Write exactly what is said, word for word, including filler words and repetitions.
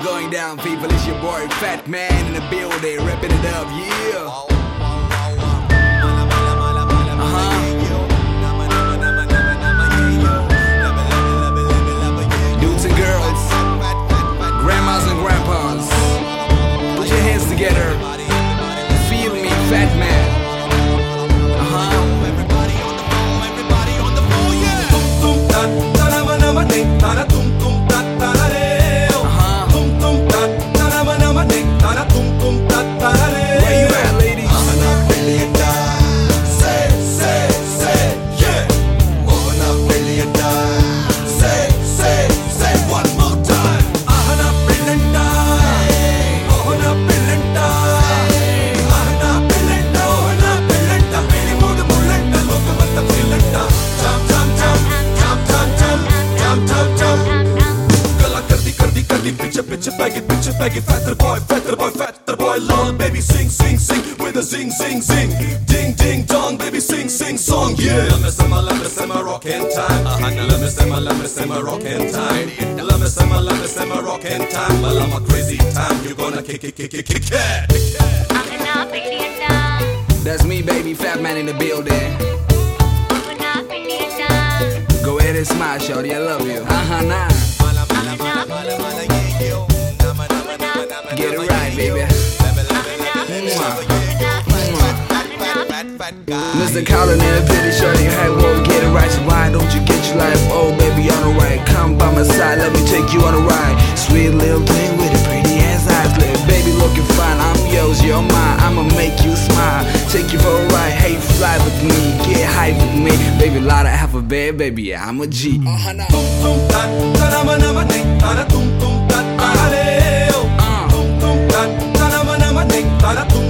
going down, people? It's your boy Fat Man in the building, ripping it up, yeah. Dudes and girls, grandmas and grandpas, put your hands together. Feel me, Fat Man. Uh-huh. Everybody on the phone, everybody on the phone, yeah. Tum tum ta ta na ma na ma ding ta na tum tum ta ta na re. Uh-huh. Tum tum ta ta na ma na ma ding ta na tum tum ta ta na re. Where you at, ladies? Open up, billion dollars. Say, say, say, yeah. Open up, billion dollars. Say, say, say, one more time. Open up, billion dollars. Open up, billion dollars. Open up, billion dollars. Open up, billion dollars. Many more the bullet. The look of the billion dollars. Jump, jump, jump, jump, jump, jump, jump, jump, jump. Gala kardi, kardi, kardi, picture, picture, bag it, picture, bag it. Fatter boy, fatter boy, fatter boy, lol, baby, sing, sing, sing with a zing, zing, zing, ding, ding, dong, baby, sing, sing, song, yeah. Let me say my, let me say my rockin' time. Uh-huh. Let me say my, let me say my rockin' time. Let me say my, let me say my rockin' time. Well, I'm a crazy time. You gonna kick it, kick it, kick it. Open up, billion dollars. That's me, baby, Fat Man in the building. Open up, billion dollars. Go ahead and smile, shorty, I love you. Uh-huh, nah. Get it right, baby. Mister Collin in the pity, shorty, hey, whoa, get it right. So why don't you get your life? Oh, baby, on the right. Come by my side, let me take you on a ride. Sweet little thing with a pretty ass eyes. Little baby looking fine, I'm yours, you're mine. I'ma make you smile, take you for a ride. Hey, fly with me, get high with me. Baby, lot of alphabet, baby, yeah, I'm a G. Uh-huh, now. Tum tum ta ta na ma na ma ding ta na tum tum ta ta na re. Tum tum ta ta na ma na ma ding ta na tum